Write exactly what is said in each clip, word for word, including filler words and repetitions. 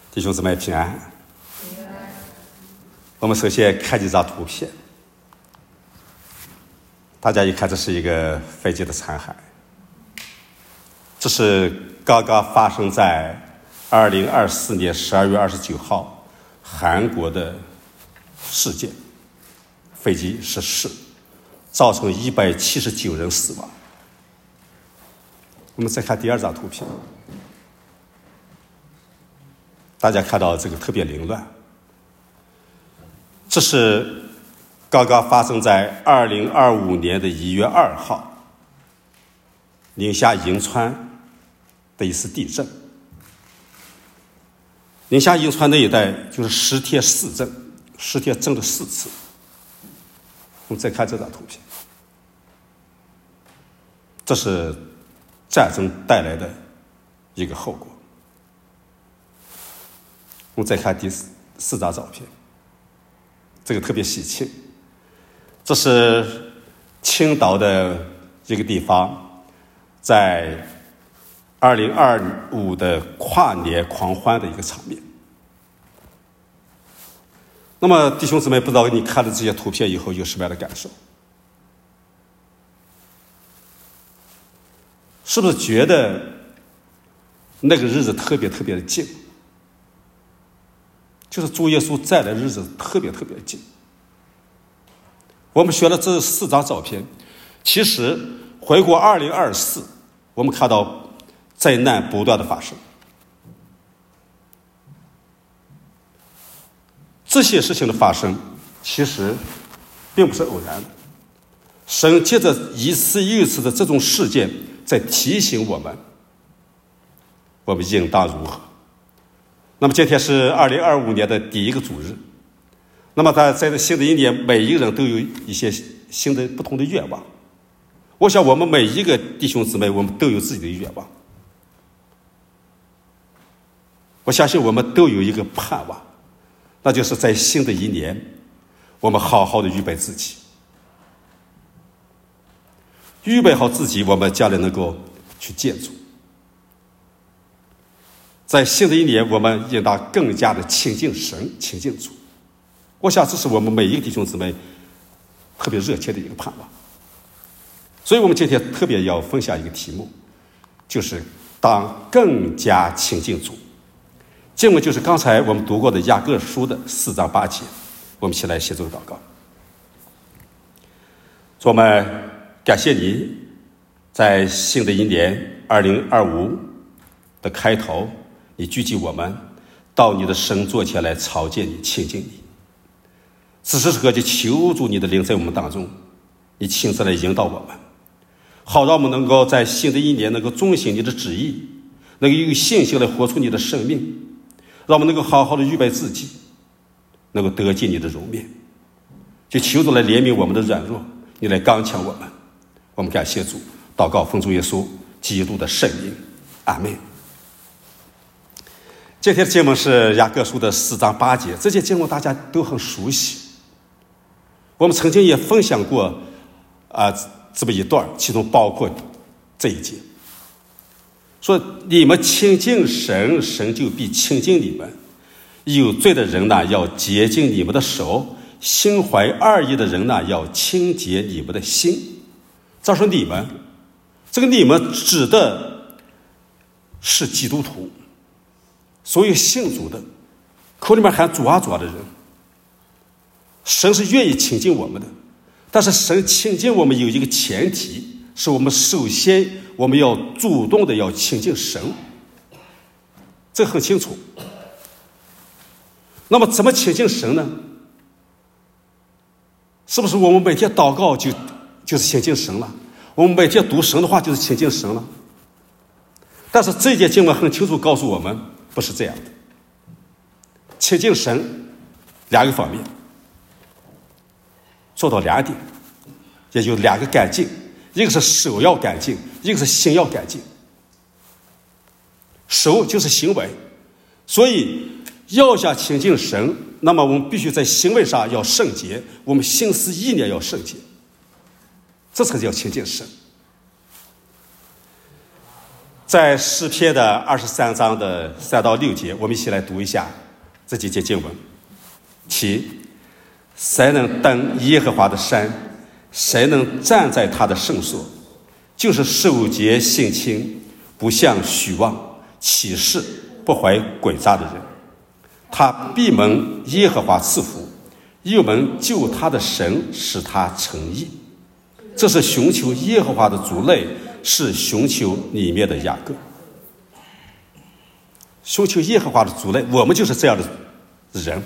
弟兄姊妹平安。我们首先看几张图片，大家一看，这是一个飞机的残骸。这是刚刚发生在二零二四年十二月二十九号韩国的事件，飞机失事，造成一百七十九人死亡。我们再看第二张图片，大家看到这个特别凌乱。这是刚刚发生在二零二五年的一月二号，宁夏银川的一次地震。宁夏银川那一带就是十天四震，十天震了四次。我们再看这张图片，这是战争带来的一个后果。我们再看第四张照片，这个特别喜庆，这是青岛的一个地方，在二零二五的跨年狂欢的一个场面。那么弟兄姊妹，不知道你看了这些图片以后有什么样的感受？是不是觉得那个日子特别特别的近？就是主耶稣在的日子特别特别近。我们学了这四张照片，其实回顾二零二四，我们看到灾难不断的发生，这些事情的发生其实并不是偶然的。神借着一次又一次的这种事件，在提醒我们，我们应当如何。那么今天是二零二五年的第一个主日，那么在在新的一年，每一个人都有一些新的不同的愿望。我想我们每一个弟兄姊妹，我们都有自己的愿望。我相信我们都有一个盼望，那就是在新的一年，我们好好的预备自己，预备好自己，我们将来能够去见主。在新的一年，我们应当更加的亲近神，亲近主。我想这是我们每一个弟兄姊妹特别热切的一个盼望。所以我们今天特别要分享一个题目，就是当更加亲近主。经文就是刚才我们读过的雅各书的四章八节。我们一起来协助祷告。我们感谢你，在新的一年二零二五的开头，你聚集我们到你的圣座前来朝见你，亲近你。此时此刻就求助你的灵在我们当中，你亲自来引导我们，好让我们能够在新的一年能够遵行你的旨意，能够有信心来活出你的生命，让我们能够好好的预备自己，能够得见你的容面。就求主来怜悯我们的软弱，你来刚强我们。我们感谢主，祷告奉主耶稣基督的圣名，阿们。今天的经文是雅各书的四章八节，这些经文大家都很熟悉，我们曾经也分享过啊、呃、这么一段，其中包括这一节，说你们亲近神，神就必亲近你们；有罪的人呢，要洁净你们的手；心怀二意的人呢，要清洁你们的心。这说你们，这个你们指的是基督徒，所有信主的，口里面喊主啊主啊的人。神是愿意亲近我们的，但是神亲近我们有一个前提，是我们首先我们要主动的要亲近神，这很清楚。那么怎么亲近神呢？是不是我们每天祷告就就是亲近神了？我们每天读神的话就是亲近神了？但是这节经文很清楚告诉我们，不是这样的。亲近神两个方面，做到两点，也就两个干净，一个是手要干净，一个是心要干净。手就是行为，所以要想亲近神，那么我们必须在行为上要圣洁，我们心思意念要圣洁，这才叫亲近神。 在诗篇的二十三章的三到六节，我们一起来读一下这几节经文。其谁能登耶和华的山？谁能站在他的圣所？就是守节性清，不向虚妄起誓，不怀诡诈的人。他必蒙耶和华赐福，又蒙救他的神使他成义。这是寻求耶和华的族类，是寻求里面的雅各。寻求耶和华的族类，我们就是这样的人。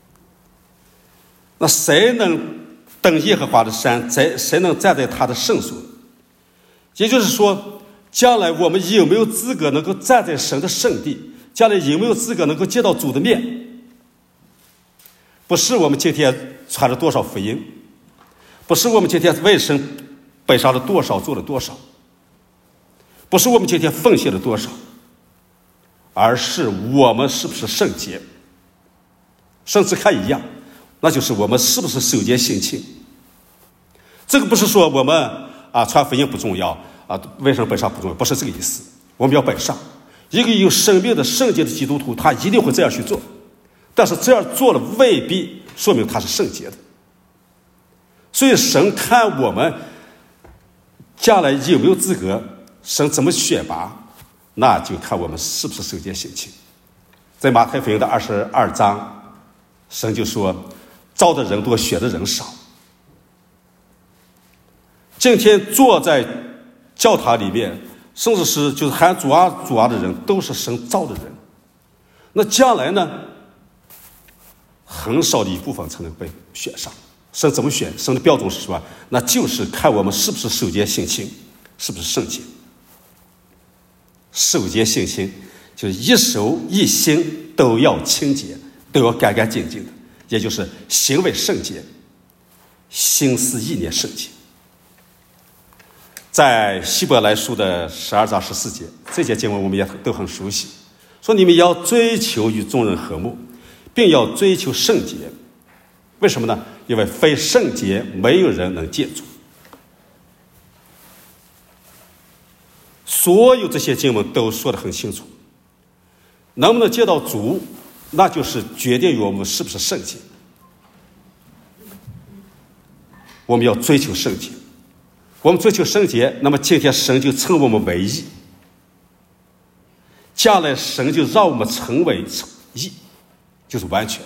那谁能登耶和华的山？谁谁能站在他的圣所？也就是说，将来我们有没有资格能够站在神的圣地？将来有没有资格能够见到主的面？不是我们今天传了多少福音，不是我们今天为神背上了多少，做了多少，不是我们今天奉献了多少，而是我们是不是圣洁。甚至看一样，那就是我们是不是守节性清。这个不是说我们啊传福音不重要啊，为神本上不重要，不是这个意思。我们要本上，一个有生命的圣洁的基督徒，他一定会这样去做。但是这样做了未必说明他是圣洁的。所以神看我们将来有没有资格，神怎么选拔，那就看我们是不是守节性清。在马太福音的二十二章，神就说招的人多，选的人少。今天坐在教堂里面，甚至是就是喊主啊主啊的人，都是神造的人。那将来呢，很少的一部分才能被选上。神怎么选？神的标准是什么？那就是看我们是不是守节性清，是不是圣洁。守节性清就是一手一心都要清洁，都要干干净净的，也就是行为圣洁，心思意念圣洁。在希伯来书的十二章十四节，这节经文我们也都很熟悉，说你们要追求与众人和睦，并要追求圣洁。为什么呢？因为非圣洁没有人能见主。所有这些经文都说得很清楚，能不能见到主，那就是决定于我们是不是圣洁。我们要追求圣洁，我们追求圣洁，那么今天神就称我们为义，将来神就让我们成为义，就是完全。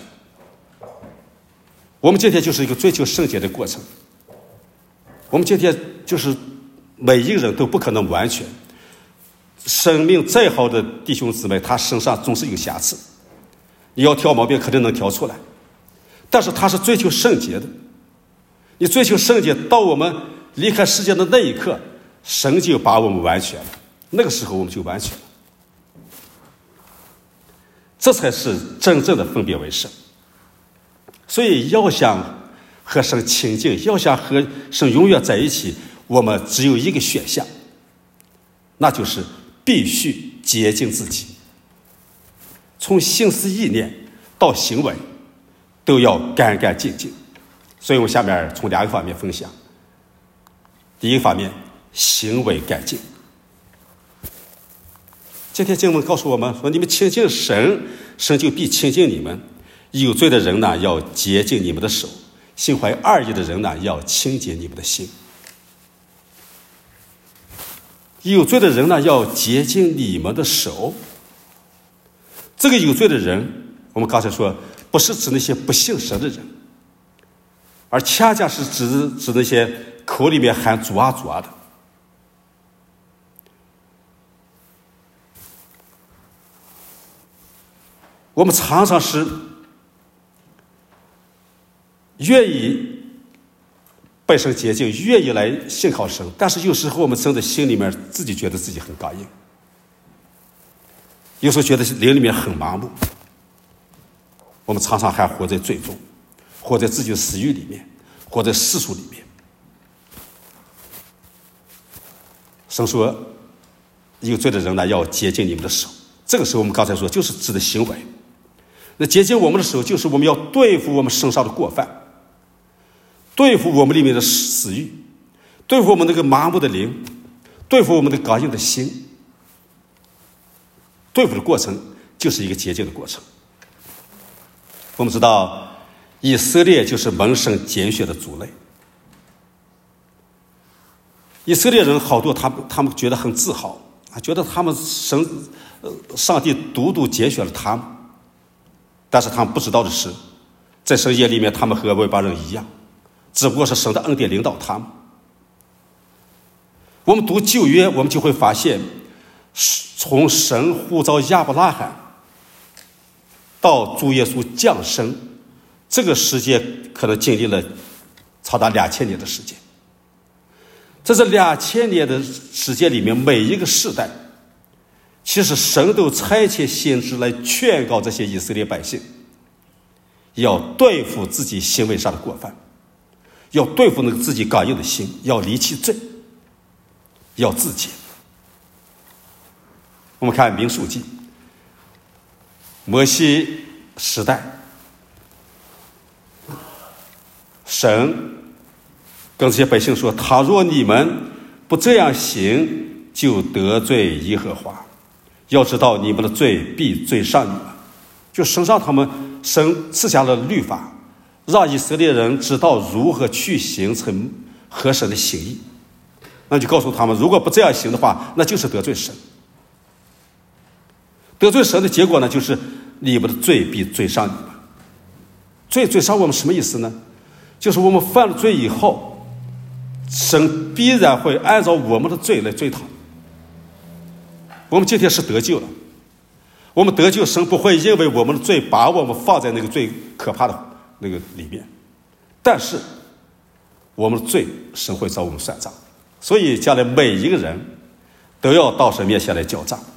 我们今天就是一个追求圣洁的过程，我们今天就是每一个人都不可能完全。生命再好的弟兄姊妹，他身上总是有瑕疵，你要挑毛病肯定能挑出来，但是他是追求圣洁的。你追求圣洁，到我们离开世界的那一刻，神就把我们完全了，那个时候我们就完全了。这才是真正的分别为圣。所以要想和神亲近，要想和神永远在一起，我们只有一个选项，那就是必须洁净自己，从心思意念到行为都要干干净净。所以我下面从两个方面分享。第一个方面，行为干净。今天经文告诉我们说，你们亲近神，神就必亲近你们。有罪的人呢，要洁净你们的手；心怀二意的人呢，要清洁你们的心。有罪的人呢，要洁净你们的手。这个有罪的人，我们刚才说，不是指那些不信神的人，而恰恰是指指那些口里面喊主啊主啊的。我们常常是愿意被神洁净，愿意来信靠神，但是有时候我们真的心里面自己觉得自己很刚硬，有时候觉得灵里面很盲目。我们常常还活在罪中，活在自己的私欲里面，活在世俗里面。神说有罪的人呢，要洁净你们的手。这个时候我们刚才说就是指的行为。那洁净我们的手，就是我们要对付我们身上的过犯，对付我们里面的私欲，对付我们那个麻木的灵，对付我们的刚硬的心。 对付的过程就是一个洁净的过程。我们知道以色列就是蒙神拣选的族类，以色列人好多他们他们觉得很自豪啊，觉得他们神上帝独独拣选了他们，但是他们不知道的是，在神眼里面他们和外邦人一样，只不过是神的恩典领导他们。我们读旧约，我们就会发现，从神呼召亚伯拉罕到主耶稣降生，这个时间可能经历了长达两千年的时间。在这两千年的时间里面，每一个世代，其实神都差遣先知来劝告这些以色列百姓，要对付自己行为上的过犯，要对付那个自己刚硬的心，要离弃罪，要自洁。我们看民数记，摩西时代，神跟这些百姓说，倘若你们不这样行，就得罪耶和华，要知道你们的罪必追上你们。就神让他们，神赐下了律法，让以色列人知道如何去形成合神的心意。那就告诉他们，如果不这样行的话，那就是得罪神。得罪神的结果呢，就是你们的罪必追上你们。罪追上我们什么意思呢？就是我们犯了罪以后，神必然会按照我们的罪来追讨。我们今天是得救了，我们得救，神不会因为我们的罪把我们放在那个最可怕的那个里面，但是我们的罪神会找我们算账，所以将来每一个人都要到神面前来交账。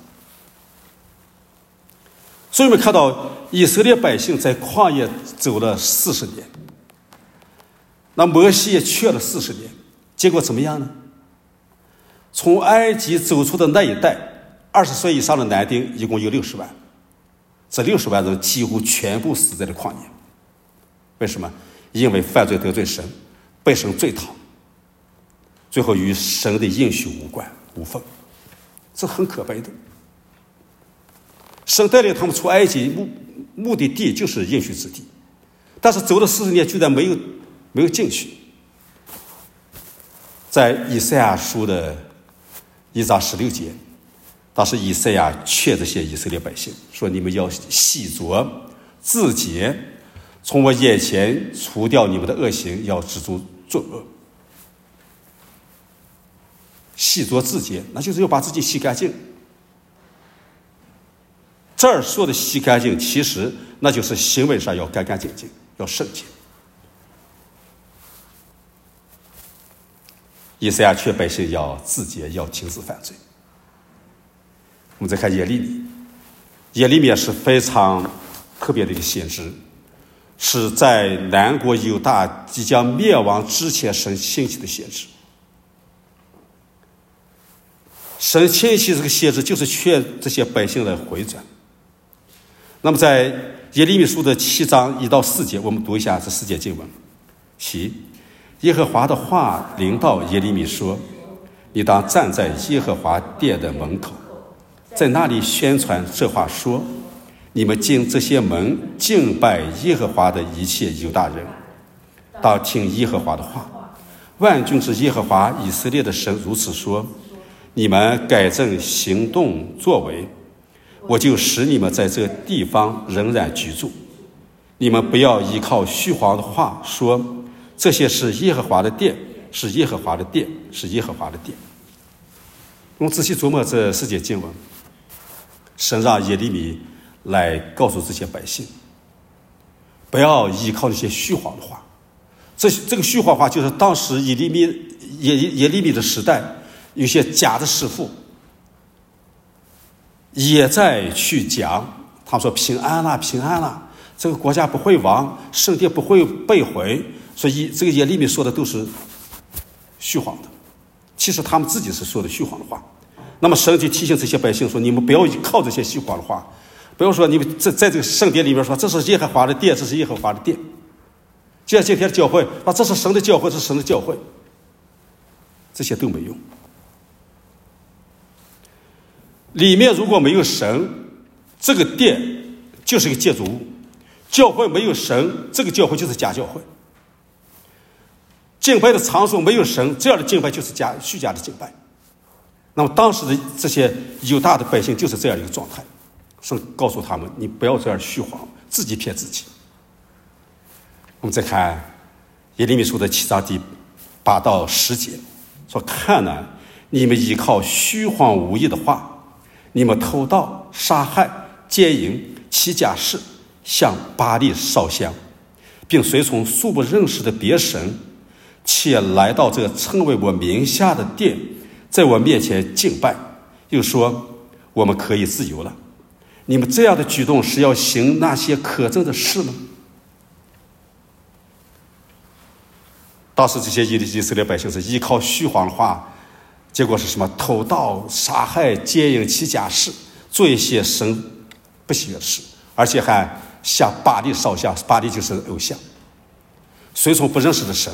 所以我们看到以色列百姓在旷野走了四十年，那摩西也去了四十年，结果怎么样呢？从埃及走出的那一代，二十岁以上的男丁一共有六十万，这六十万人几乎全部死在了旷野。为什么？因为犯罪得罪神，被神追讨，最后与神的应许无关无分，这很可悲的。神带领他们出埃及，目目的地就是应许之地，但是走了四十年，居然没有没有进去。在以赛亚书的一章十六节，当时以赛亚劝这些以色列百姓说：“你们要细酌自洁，从我眼前除掉你们的恶行，要止住作恶。”细酌自洁，那就是要把自己洗干净。这儿说的洗干净，其实那就是行为上要干干净净，要圣洁。以赛亚劝百姓要自洁，要停止犯罪。我们再看耶利米，耶利米是非常特别的一个先知，是在南国犹大即将灭亡之前神兴起的先知。神兴起这个先知，就是劝这些百姓来回转。那么在耶利米书的七章一到四节，我们读一下这四节经文。其耶和华的话临到耶利米说：“你当站在耶和华殿的门口，在那里宣传这话说：你们进这些门敬拜耶和华的一切犹大人，当听耶和华的话。万军之耶和华以色列的神如此说：你们改正行动作为，我就使你们在这地方仍然居住。你们不要依靠虚谎的话说，这些是耶和华的殿，是耶和华的殿，是耶和华的殿。”我们仔细琢磨这四节经文，神让耶利米来告诉这些百姓，不要依靠那些虚谎的话。这这个虚谎话就是当时耶利米耶耶利米的时代，有些假的师傅也在去讲，他说平安啦，平安啦，这个国家不会亡，圣殿不会被毁。所以这个耶利米说的都是虚谎的，其实他们自己是说的虚谎的话。那么神就提醒这些百姓说，你们不要靠这些虚谎的话，不要说你们在在这个圣殿里面说这是耶和华的殿，这是耶和华的殿。就像今天的教会，那这是神的教会，这是神的教会，这些都没用。里面如果没有神， 这个殿就是一个建筑物，教会没有神，这个教会就是假教会。敬拜的场所没有神，这样的敬拜就是假虚假的敬拜。那么当时的这些犹大的百姓就是这样一个状态，神告诉他们：你不要这样虚晃，自己骗自己。我们再看耶利米书的七章第八到十节，说：看哪，你们依靠虚晃无益的话，你们偷盗、杀害、奸淫、起假誓，向巴力烧香，并随从素不认识的别神，且来到这称为我名下的殿，在我面前敬拜，又说我们可以自由了。你们这样的举动是要行那些可憎的事吗？当时这些以色列百姓是依靠虚谎的话，结果是什么？偷盗、杀害、奸淫、起假誓，做一些神不喜悦的事，而且还向巴力烧香。巴力就是偶像，随从不认识的神，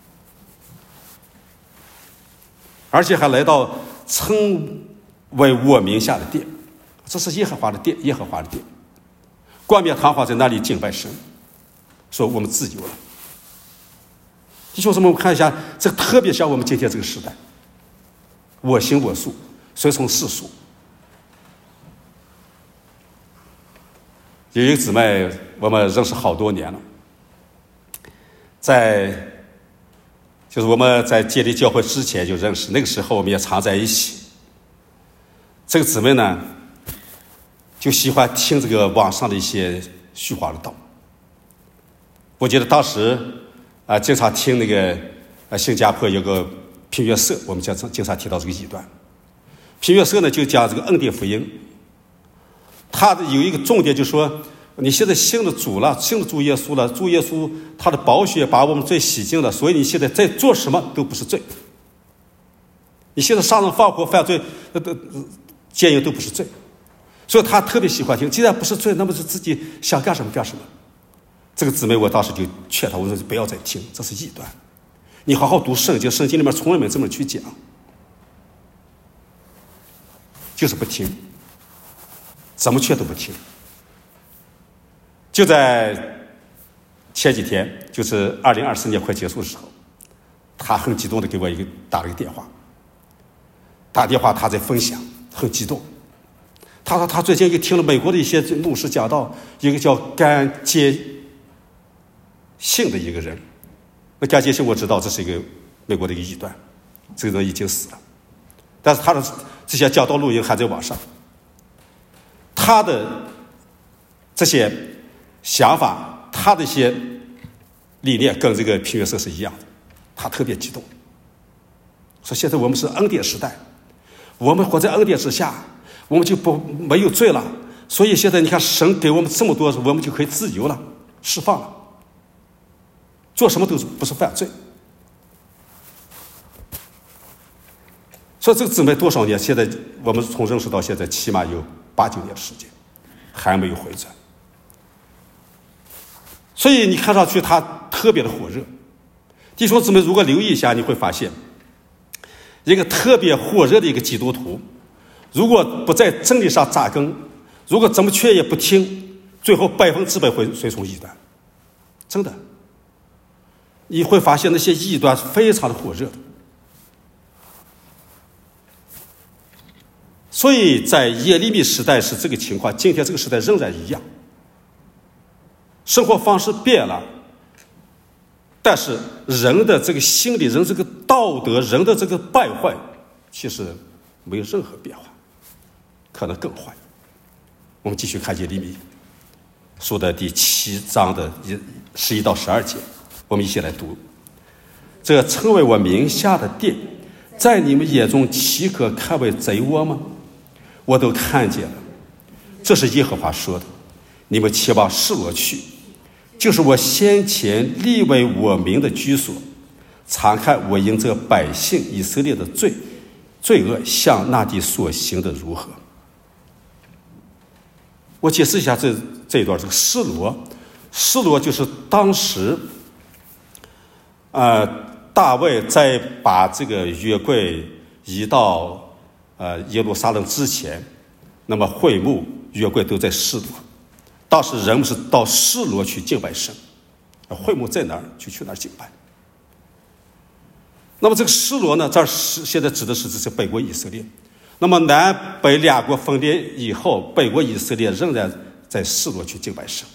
而且还来到称为我名下的殿，这是耶和华的殿，耶和华的殿，冠冕堂皇在那里敬拜神，说我们自由了。弟兄姊妹，我们看一下，这个特别像我们今天这个时代，我行我素，随从世俗。有一个姊妹，我们认识好多年了，在就是我们在建立教会之前就认识，那个时候我们也常在一起。这个姊妹呢，就喜欢听这个网上的一些虚话的道。我记得当时啊、呃，经常听那个呃新加坡有个平约社，我们经常经常提到这个异端。平约社呢就讲这个恩典福音，他的有一个重点，就是说你现在信了主了，信了主耶稣了，主耶稣他的宝血把我们罪洗净了，所以你现在在做什么都不是罪。你现在杀人放火犯罪、呃、奸淫都不是罪，所以他特别喜欢听。既然不是罪，那么就自己想干什么干什么。这个姊妹我当时就劝她，我说不要再听，这是异端，你好好读圣经，圣经里面从来没这么去讲，就是不听，怎么劝都不听。就在前几天，就是二零二四年快结束的时候，他很激动的给我一个打了个电话，打电话他在分享，很激动。他说他最近又听了美国的一些牧师讲到一个叫甘接信的一个人，那甘接信我知道这是一个美国的一个异端，这个人已经死了，但是他的这些讲道录音还在网上。他的这些想法，他的一些理念跟这个平约瑟是一样的，他特别激动，说现在我们是恩典时代，我们活在恩典之下，我们就不没有罪了，所以现在你看神给我们这么多，我们就可以自由了，释放了，做什么都不是犯罪。所以这个姊妹多少年，现在我们从认识到现在起码有八九年的时间，还没有回转。所以你看上去他特别的火热。弟兄姊妹，如果留意一下，你会发现一个特别火热的一个基督徒，如果不在真理上扎根，如果怎么劝也不听，最后百分之百会随从异端。真的，你会发现那些异端非常的火热的。所以在耶利米时代是这个情况，今天这个时代仍然一样，生活方式变了，但是人的这个心理，人这个道德，人的这个败坏其实没有任何变化，可能更坏。我们继续看耶利米书的第七章的十一到十二节，我们一起来读。这称为我名下的殿，在你们眼中岂可看为贼窝吗？我都看见了，这是耶和华说的。你们且往示罗去，就是我先前立为我名的居所，查看我因这百姓以色列的罪罪恶向那地所行的如何。我解释一下这这一段，这个示罗，示罗就是当时呃大卫在把这个约柜移到呃耶路撒冷之前，那么会幕约柜都在示罗。当时人们是到示罗去敬拜神，会幕在哪儿就去哪儿敬拜。那么这个示罗呢，这儿是现在指的是这是北国以色列。那么南北两国分裂以后，北国以色列仍然在示罗去敬拜神，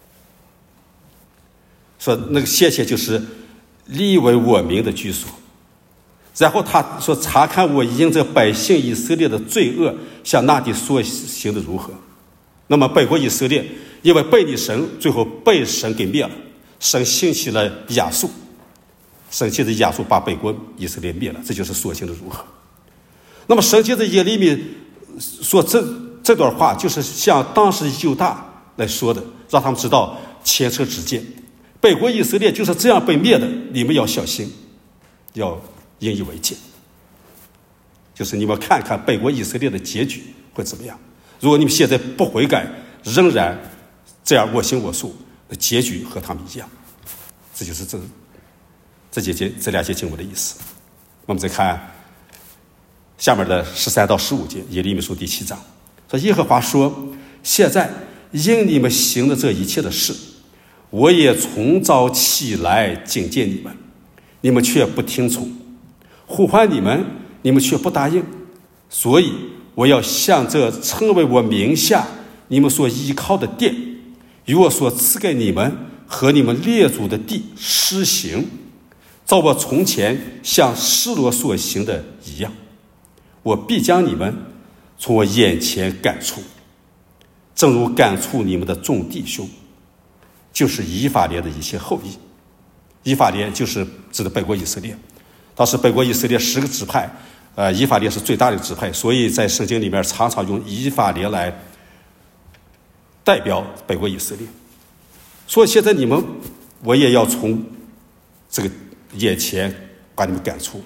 说那个谢谢就是立为我民的居所。然后他说查看我因这百姓以色列的罪恶向那地所行的如何。那么北国以色列因为背逆神，最后被神给灭了，神兴起了亚述，神借着亚述把北国以色列灭了，这就是所行的如何。那么神借着耶利米说这这段话，就是向当时犹大来说的，让他们知道前车之鉴，北国以色列就是这样被灭的，你们要小心，要引以为戒。就是你们看看北国以色列的结局会怎么样。如果你们现在不悔改，仍然这样我行我素，结局和他们一样。这就是这这节节这两节经文的意思。我们再看下面的十三到十五节，耶利米书第七章，说耶和华说：现在因你们行的这一切的事，我也从早起来警戒你们，你们却不听从；呼唤你们，你们却不答应。所以我要向这称为我名下你们所依靠的殿，与我所赐给你们和你们列祖的地施行，照我从前向示罗所行的一样。我必将你们从我眼前赶出，正如赶出你们的众弟兄，就是以法莲的一切后裔。以法莲就是指的北国以色列，当时北国以色列十个支派，呃，以法莲是最大的支派，所以在圣经里面常常用以法莲来代表北国以色列。所以现在你们，我也要从这个眼前把你们赶出，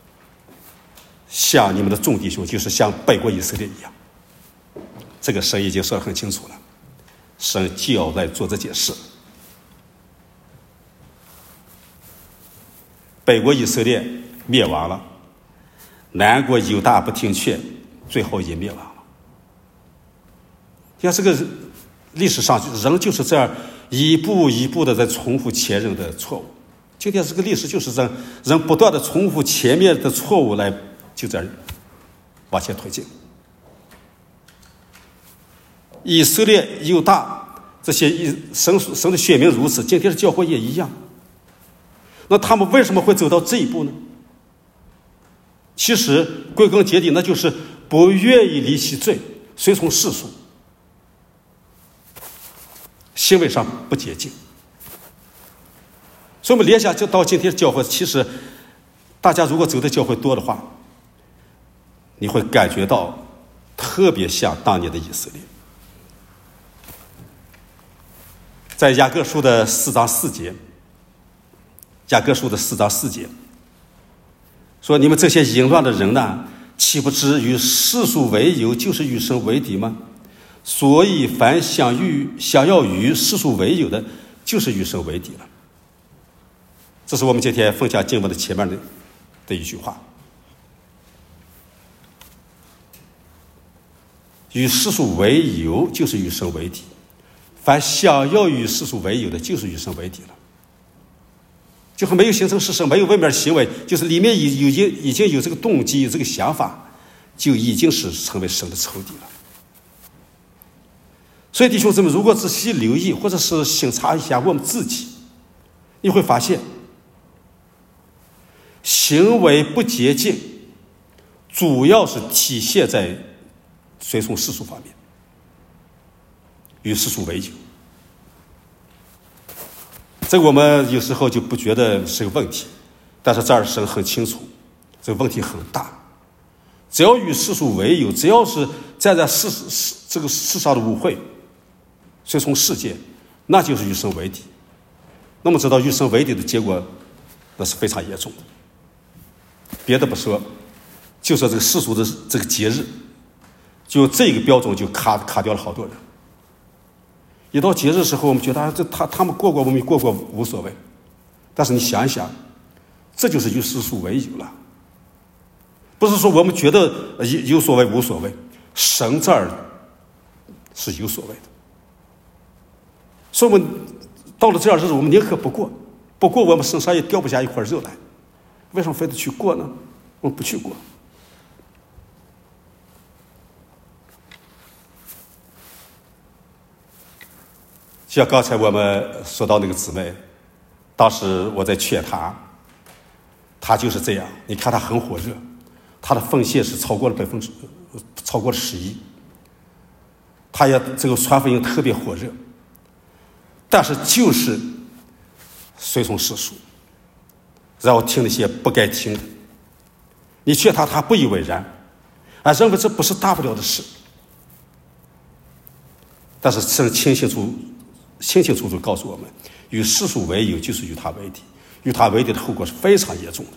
像你们的众弟兄，就是像北国以色列一样。这个神已经说得很清楚了，神就要来做这件事。北国以色列灭亡了，南国犹大不听劝，最后也灭亡了。你看这个历史上人就是这样一步一步的在重复前人的错误。今天这个历史就是人人不断的重复前面的错误来就在往前推进。以色列、犹大这些神神的选民如此，今天的教会也一样。那他们为什么会走到这一步呢？其实归根结底，那就是不愿意离弃罪，随从世俗，行为上不洁净。所以我们联想就到今天的教会，其实大家如果走的教会多的话，你会感觉到特别像当年的以色列。在雅各书的四章四节，雅各书的四章四节说：你们这些淫乱的人呐，岂不知与世俗为友，就是与神为敌吗？所以凡想与想要与世俗为友的，就是与神为敌了。这是我们今天分享经文的前面的的一句话。与世俗为友，就是与神为敌。凡想要与世俗为友的，就是与神为敌了。就还没有形成事实，没有外面的行为，就是里面已已经已经有这个动机，有这个想法，就已经是成为神的仇敌了。所以弟兄姊妹，如果仔细留意，或者是省察一下我们自己，你会发现，行为不洁净，主要是体现在随从世俗方面，与世俗为友。这个我们有时候就不觉得是个问题，但是这儿神很清楚，这个问题很大。只要与世俗为友，只要是站在世世这个世上的污秽，随从世界，那就是与神为敌。那么知道与神为敌的结果，那是非常严重的。别的不说，就说这个世俗的这个节日，就这个标准就卡卡掉了好多人。一到节日时候，我们觉得啊，这他他们过过，我们过过无所谓。但是你想一想，这就是与世俗为友了。不是说我们觉得有有所谓无所谓，神这儿是有所谓的。所以我们到了这样日子，我们宁可不过，不过我们身上也掉不下一块肉来，为什么非得去过呢？我们不去过。像刚才我们说到那个姊妹，当时我在劝她，她就是这样。你看她很火热，她的奉献是超过了百分之，超过了十一。她也这个传福音特别火热，但是就是随从世俗，然后听那些不该听的。你劝她，她不以为然，啊，认为这不是大不了的事。但是圣清清楚。清清楚楚告诉我们，与世俗为友就是与他为敌，与他为敌的后果是非常严重的。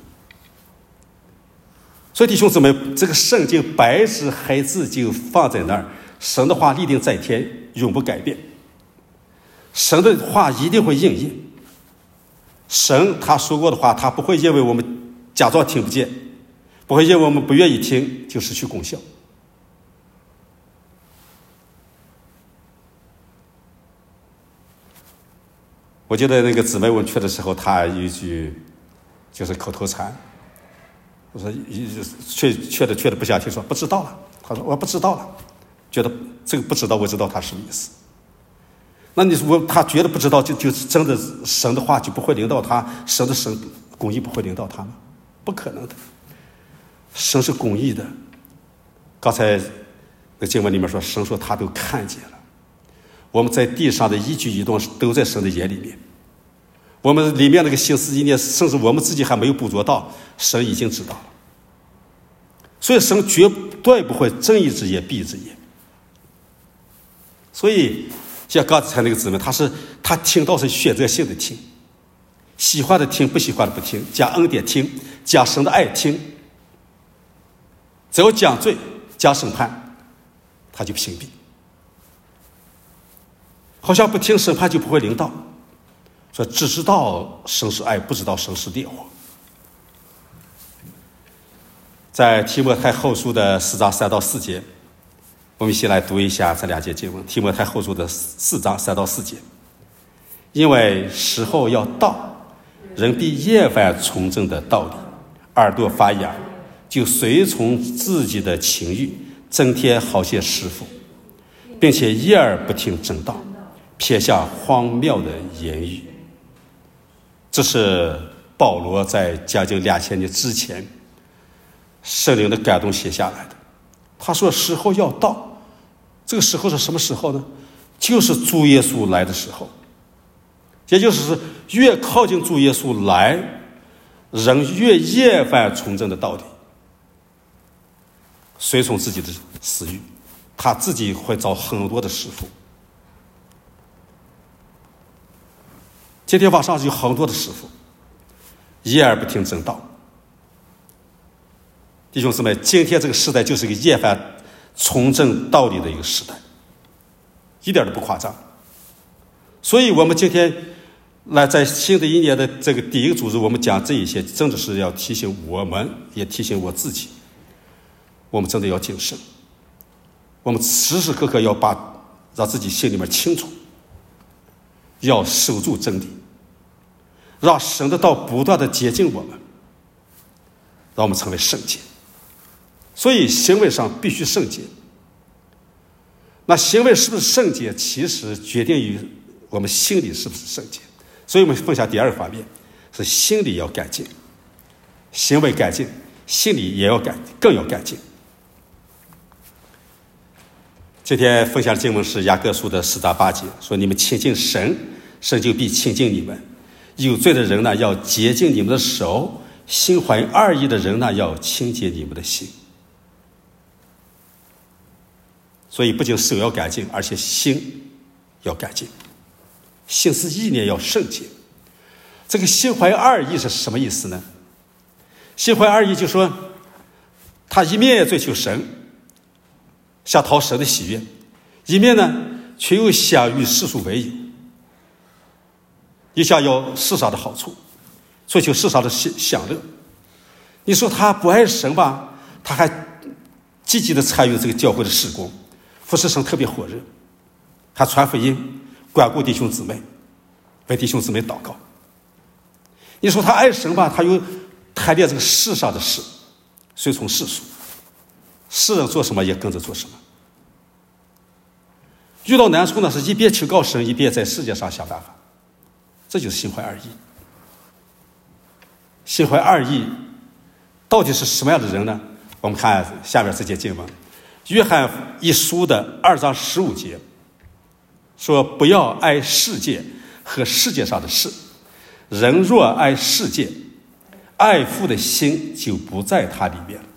所以弟兄姊妹，这个圣经白纸黑字就放在那儿，神的话立定在天，永不改变。神的话一定会应验。神他说过的话，他不会因为我们假装听不见，不会因为我们不愿意听就失去功效。我记得那个姊妹问去的时候，她有一句就是口头禅，我说去去的去的不想听，说不知道了。她说我不知道了，觉得这个不知道，我知道她什么意思。那你我他觉得不知道，就就真的神的话就不会领导他，神的神公义不会领导他吗？不可能的，神是公义的。刚才那经文里面说，神说他都看见了。我们在地上的一举一动都在神的眼里面，我们里面那个心思意念，甚至我们自己还没有捕捉到，神已经知道了。所以神绝对不会睁一只眼闭一只眼。所以像刚才那个姊妹，他是他听到是选择性的听，喜欢的听，不喜欢的不听，讲恩典听，讲神的爱听，只要讲罪讲审判，他就屏蔽。好像不听审判就不会领导，说只知道神是爱，不知道神是烈火。在提摩太后书的四章三到四节，我们一起来读一下这两节经文。提摩太后书的四章三到四节，因为时候要到，人必厌烦从正的道理，耳朵发痒，就随从自己的情欲，增添好些师傅，并且一耳不听正道，撇下荒谬的言语。这是保罗在将近两千年之前圣灵的感动写下来的。他说时候要到，这个时候是什么时候呢？就是主耶稣来的时候。也就是越靠近主耶稣来，人越厌烦从正的道理，随从自己的私欲，他自己会找很多的师傅。今天网上有很多的师傅一耳不听正道。弟兄姊妹，今天这个时代就是一个厌烦从正道理的一个时代，一点都不夸张。所以我们今天来在新的一年的这个第一个主日，我们讲这一些，真的是要提醒我们，也提醒我自己，我们真的要谨慎，我们时时刻刻要把让自己心里面清楚，要守住真理，让神的道不断的接近我们，让我们成为圣洁。所以行为上必须圣洁。那行为是不是圣洁，其实决定于我们心里是不是圣洁。所以我们分享第二个方面，是心里要干净，行为干净，心里也要干更要干净。今天分享的经文是雅各书的四章八节，说你们亲近神，神就必亲近你们。有罪的人呢，要洁净你们的手；心怀二意的人呢，要清洁你们的心。所以不仅手要干净，而且心要干净，心思意念要圣洁。这个心怀二意是什么意思呢？心怀二意就说他一面追求神，想讨神的喜悦，一面呢却又想与世俗为友，也想要世上的好处，追求世上的享乐。你说他不爱神吧，他还积极的参与这个教会的事工，服侍神特别火热。 他传福音，管顾弟兄姊妹，为弟兄姊妹祷告。你说他爱神吧，他又贪恋这个世上的事，随从世俗，世人做什么也跟着做什么。遇到难处呢，是一边求告神，一边在世界上想办法，这就是心怀二意。心怀二意到底是什么样的人呢？我们看下面这节经文，约翰一书的二章十五节说，不要爱世界和世界上的事，人若爱世界，爱父的心就不在他里面。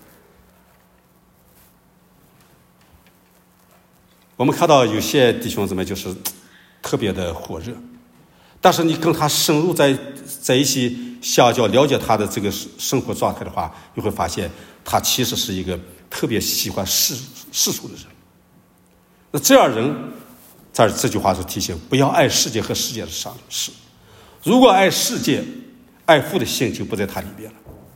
我们看到有些弟兄姊妹就是特别的火热，但是你跟他深入在在一起相交，了解他的这个生活状态的话，你会发现他其实是一个特别喜欢世世俗的人。那这样人，这这句话是提醒，不要爱世界和世界上的事。如果爱世界，爱父的心就不在他里边了。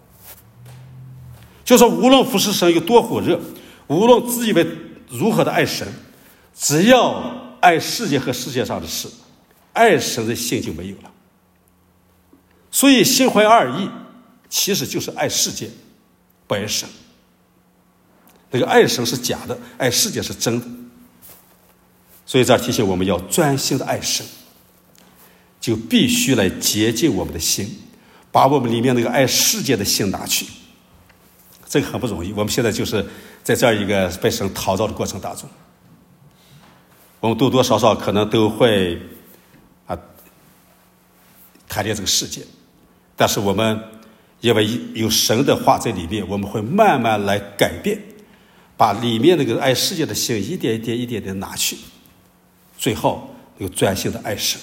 就说无论服侍神有多火热，无论自以为如何的爱神，只要爱世界和世界上的事，爱神的心就没有了。所以心怀二意其实就是爱世界不爱神。那个爱神是假的，爱世界是真的。所以这提醒我们要专心的爱神，就必须来洁净我们的心，把我们里面那个爱世界的心拿去。这个很不容易，我们现在就是在这样一个被神陶造的过程当中，我们多多少少可能都会啊贪恋这个世界，但是我们因为有神的话在里面，我们会慢慢来改变，把里面那个爱世界的心一点一点一点点拿去，最后有专心的爱神。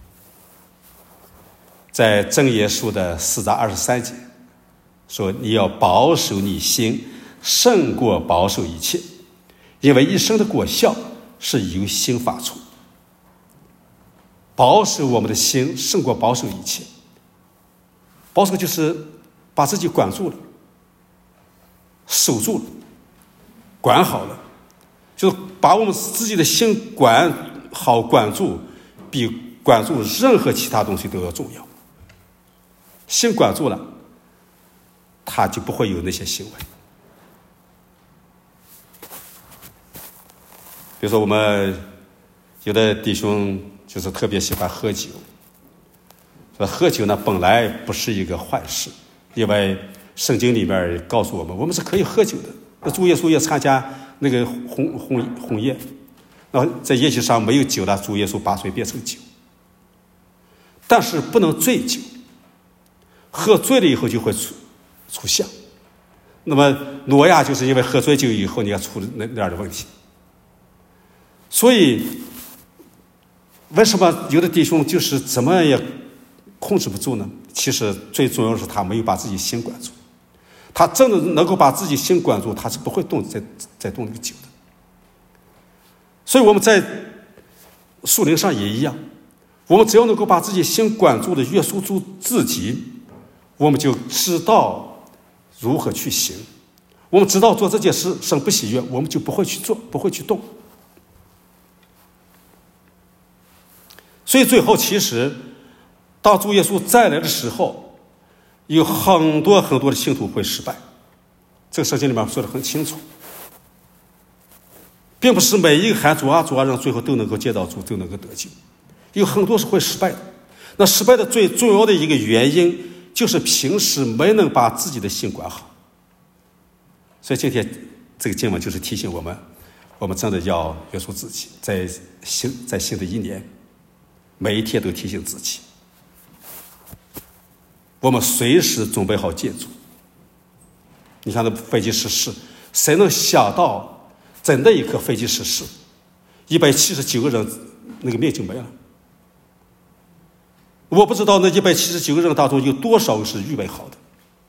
在箴言书的四章二十三节说，你要保守你心胜过保守一切，因为一生的果效是由心发出。保守我们的心胜过保守一切。保守就是把自己管住了，守住了，管好了，就是把我们自己的心管好管住，比管住任何其他东西都要重要。心管住了，他就不会有那些行为。比如说我们有的弟兄就是特别喜欢喝酒，喝酒呢本来不是一个坏事，因为圣经里面告诉我们，我们是可以喝酒的。那主耶稣也参加那个婚婚婚宴，那在宴席上没有酒了，主耶稣把水变成酒，但是不能醉酒，喝醉了以后就会出出象。那么挪亚就是因为喝醉酒以后，你要出那那样的问题。所以为什么有的弟兄就是怎么也控制不住呢？其实最重要的是他没有把自己心管住。他真的能够把自己心管住，他是不会动再再动那个酒的。所以我们在属灵上也一样，我们只要能够把自己心管住的约束住自己，我们就知道如何去行。我们知道做这件事神不喜悦，我们就不会去做，不会去动。所以最后其实当主耶稣再来的时候，有很多很多的信徒会失败，这个圣经里面说得很清楚，并不是每一个喊主啊主啊人最后都能够见到主，都能够得救，有很多是会失败的。那失败的最重要的一个原因就是平时没能把自己的心管好。所以今天这个经文就是提醒我们，我们真的要约束自己，在新在新的一年每一天都提醒自己，我们随时准备好建筑。你看那飞机失事，谁能想到在那一刻飞机失事，一百七十九个人那个命就没了。我不知道那一百七十九个人当中有多少是预备好的。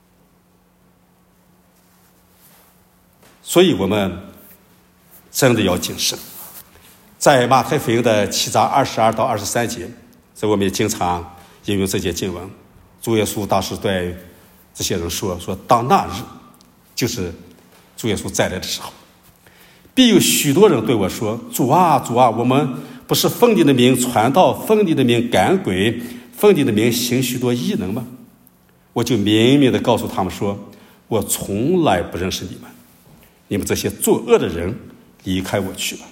所以我们真的要谨慎。在马太福音的七章二十二到二十三节，这我们也经常引用这节经文。主耶稣当时对这些人说：“说当那日，就是主耶稣再来的时候，必有许多人对我说：主啊，主啊，我们不是奉你的名传道，奉你的名赶鬼，奉你的名行许多异能吗？我就明明的告诉他们说，我从来不认识你们，你们这些作恶的人，离开我去吧。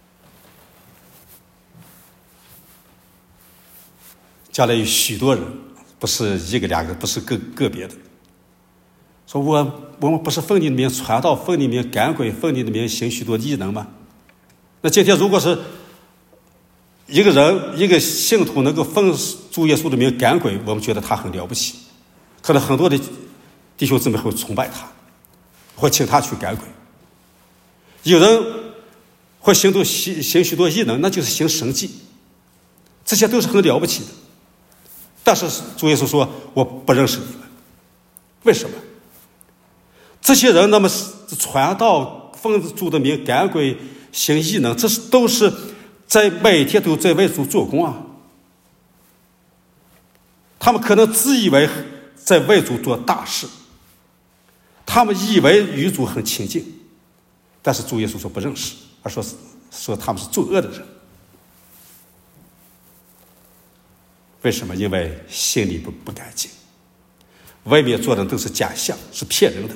将来有许多人，不是一个两个，不是个个别的，说我我们不是奉你的名传道，奉你的名赶鬼，奉你的名行许多异能吗？那今天如果是一个人一个信徒能够奉主耶稣的名赶鬼，我们觉得他很了不起，可能很多的弟兄姊妹会崇拜他，会请他去赶鬼。有人会行动行行许多异能，那就是行神迹，这些都是很了不起的。但是主耶稣说，我不认识你们。为什么？这些人那么传道，奉主的名赶鬼行异能，这是都是在每天都在为主做工啊。他们可能自以为在为主做大事，他们以为与主很亲近，但是主耶稣说不认识，而说说他们是作恶的人。为什么？因为心里不不干净，外面做的都是假象，是骗人的。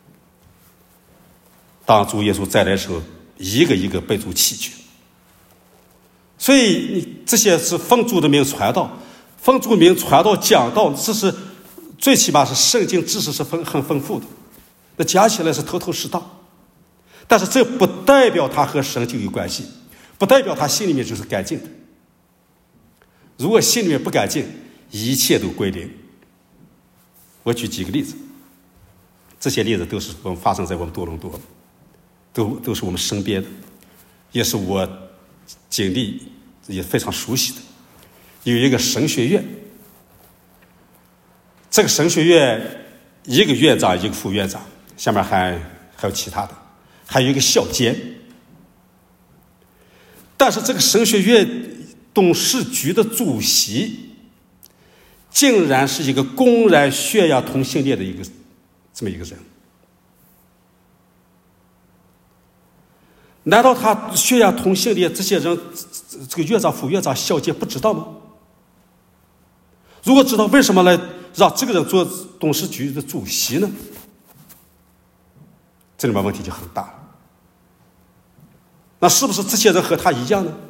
当主耶稣再来的时候，一个一个被主弃绝。所以你这些是奉主的名传道，奉主名传道讲道，这是最起码是圣经知识是很很丰富的，那加起来是头头是道。但是这不代表他和神就有关系，不代表他心里面就是干净的。如果心里面不干净，一切都归零。我举几个例子，这些例子都是我们发生在我们多伦多，都都是我们身边的，也是我经历也非常熟悉的。有一个神学院，这个神学院一个院长一个副院长，下面还还有其他的，还有一个校监。但是这个神学院董事局的主席竟然是一个公然宣扬同性恋的一个这么一个人。难道他宣扬同性恋，这些人这个院长副院长校监不知道吗？如果知道，为什么来让这个人做董事局的主席呢？这里面问题就很大了。那是不是这些人和他一样呢？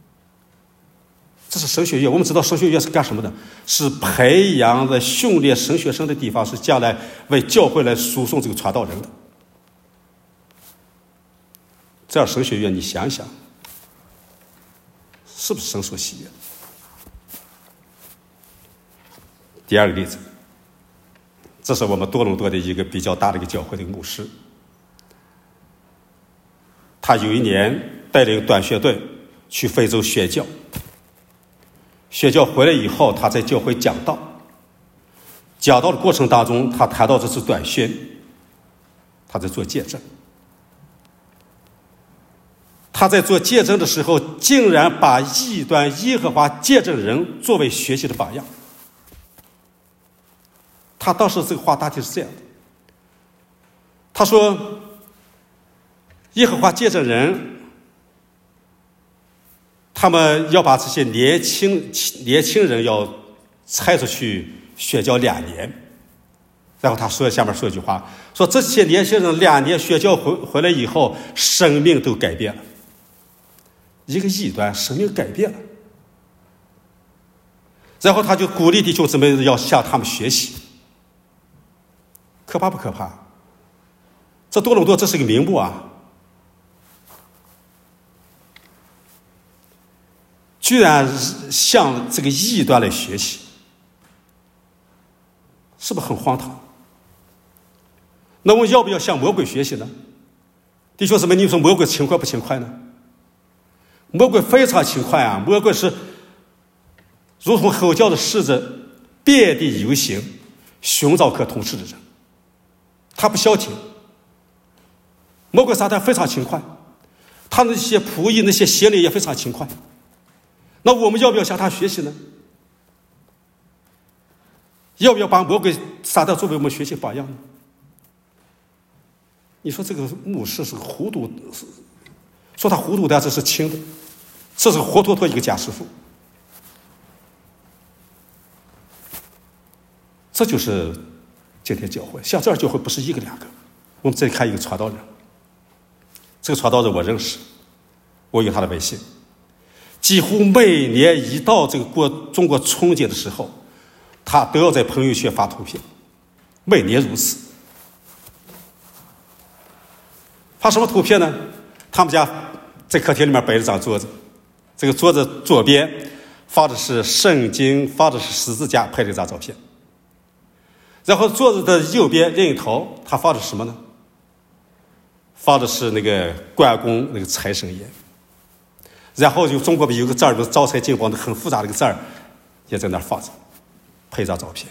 这是神学院，我们知道神学院是干什么的？是培养的训练神学生的地方，是将来为教会来输送这个传道人的。这样神学院，你想一想，是不是神所喜悦？第二个例子，这是我们多伦多的一个比较大的一个教会的一个牧师，他有一年带领短宣队去非洲宣教。宣教回来以后，他在教会讲道，讲道的过程当中，他谈到这次短宣，他在做见证。他在做见证的时候，竟然把异端耶和华见证人作为学习的榜样。他当时这个话大体是这样的，他说耶和华见证人他们要把这些年轻年轻人要拆出去宣教两年，然后他说下面说一句话，说这些年轻人两年宣教回回来以后，生命都改变了。一个异端，生命改变了。然后他就鼓励弟兄姊妹要向他们学习。可怕不可怕？这多伦多这是个名目啊！居然向这个异端来学习，是不是很荒唐？那我们要不要向魔鬼学习呢？弟兄姊妹，你说魔鬼勤快不勤快呢？魔鬼非常勤快啊！魔鬼是如同吼叫的狮子，遍地游行，寻找可吞噬的人。他不消停。魔鬼撒旦非常勤快，他那些仆役、那些邪灵也非常勤快。那我们要不要向他学习呢？要不要把魔鬼撒旦作为我们学习榜样呢？你说这个牧师是糊涂，说他糊涂，但是是轻的， 这是活脱脱一个假师傅。这就是今天教会，像这样教会不是一个两个。我们再看一个传道人，这个传道人我认识，我有他的微信。几乎每年一到这个过中国春节的时候，他都要在朋友圈发图片，每年如此。发什么图片呢？他们家在客厅里面摆了张桌子，这个桌子左边放的是圣经，放的是十字架，拍了一张照片。然后桌子的右边另一头，他放的是什么呢？放的是那个关公那个财神爷。然后就中国有个字儿，就是招财进宝的很复杂的一个字儿，也在那儿放着，拍一张照片。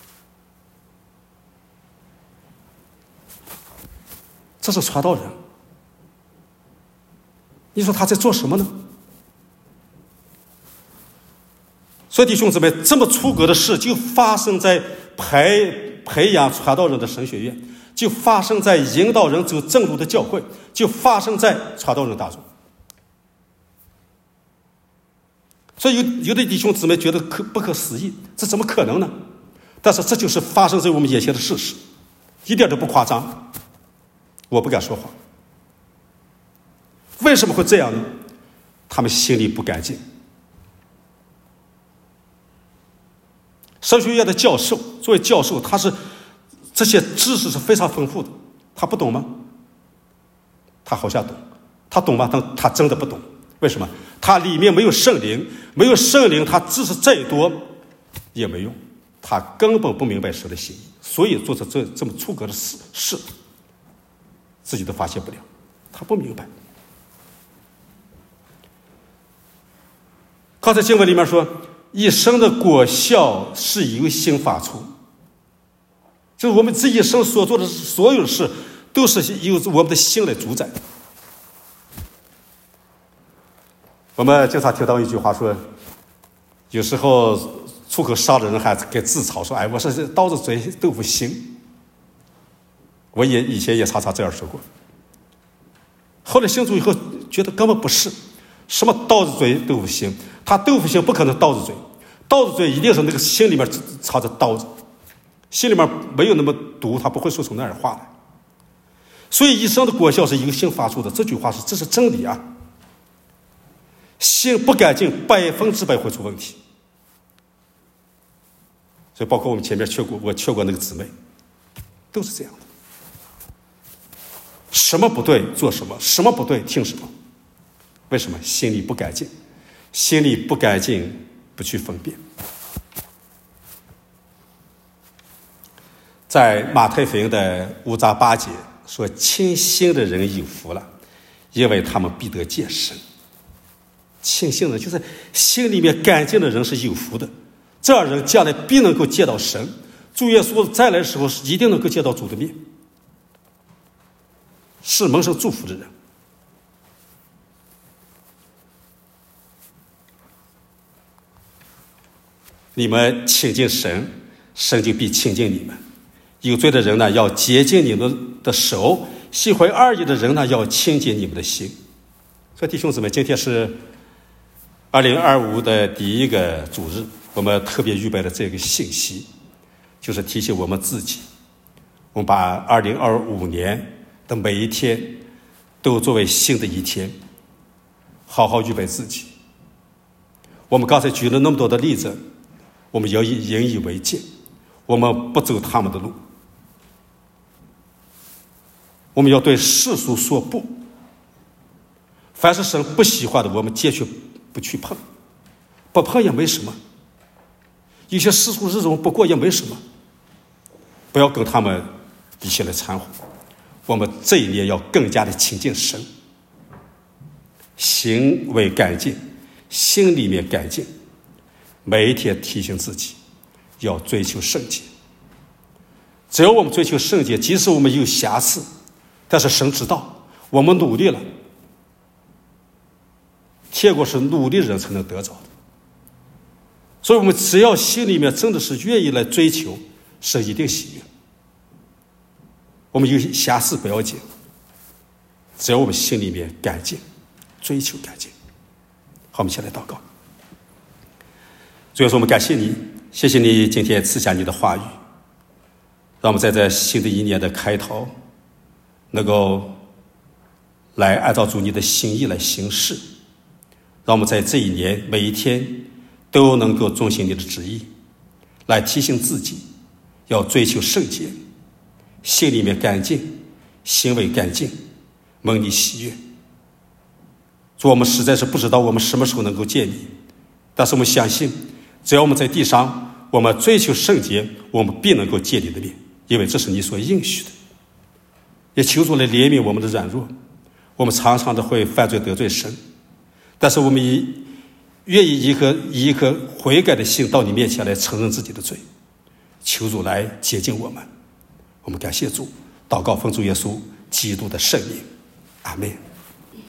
这是传道人，你说他在做什么呢？所以弟兄姊妹，这么出格的事就发生在培培养传道人的神学院，就发生在引导人走正路的教会，就发生在传道人当中。所以有有的弟兄姊妹觉得可不可思议，这怎么可能呢？但是这就是发生在我们眼前的事实，一点都不夸张。我不敢说谎。为什么会这样呢？他们心里不干净。神学院的教授，作为教授，他是这些知识是非常丰富的，他不懂吗？他好像懂，他懂吗？但他真的不懂。为什么？他里面没有圣灵，没有圣灵，他知识再多也没用，他根本不明白神的心意，所以做出这这么出格的事事，自己都发现不了，他不明白。刚才经文里面说，一生的果效是由心发出，就是我们这一生所做的所有的事，都是由我们的心来主宰。我们经常听到一句话说，有时候出口伤的人还该自嘲说：“哎，我是刀子嘴豆腐心。”我也以前也常常这样说过。后来信主以后，觉得根本不是什么刀子嘴豆腐心，他豆腐心不可能刀子嘴，刀子嘴一定是那个心里面藏着刀子，心里面没有那么毒，他不会说出那样的话来。所以一生的果效是由心发出的，这句话是这是真理啊。心不干净，百分之百会出问题。所以包括我们前面去过，我去过那个姊妹，都是这样的。什么不对做什么，什么不对听什么。为什么？心里不干净，心里不干净，不去分辨。在马太福音的五章八节说：“清心的人有福了，因为他们必得见神。”清心的，就是心里面干净的人是有福的，这样人将来必能够见到神。主耶稣再来的时候，一定能够见到主的面，是蒙受祝福的人。你们亲近神，神就必亲近你们。有罪的人呢，要洁净你们的手；心怀二意的人呢，要清洁你们的心。所以弟兄姊妹，今天是二零二五的第一个主日，我们特别预备了这个信息，就是提醒我们自己，我们把二零二五年的每一天都作为新的一天，好好预备自己。我们刚才举了那么多的例子，我们要引以为戒，我们不走他们的路，我们要对世俗说不。凡是神不喜欢的，我们坚决不去碰，不碰也没什么。有些世俗日子不过也没什么，不要跟他们一起来掺和。我们这一年要更加的亲近神，行为干净，心里面干净，每一天提醒自己要追求圣洁。只要我们追求圣洁，即使我们有瑕疵，但是神知道我们努力了，结果是努力的人才能得着的。所以我们只要心里面真的是愿意来追求，神一定喜悦。我们有瑕疵不要紧，只要我们心里面干净，追求干净。 好，我们一起来祷告。主耶稣，我们感谢你，谢谢你今天赐下你的话语，让我们在这新的一年的开头能够来按照主你的心意来行事，让我们在这一年每一天都能够遵行你的旨意，来提醒自己要追求圣洁，心里面干净，行为干净，蒙你喜悦。主，我们实在是不知道我们什么时候能够见你，但是我们相信只要我们在地上我们追求圣洁，我们必能够见你的面，因为这是你所应许的。也求主来怜悯我们的软弱，我们常常的会犯罪得罪神，但是我们以愿意一颗以一颗悔改的心到你面前来承认自己的罪，求主来洁净我们。我们感谢主，祷告奉主耶稣基督的圣名，阿们。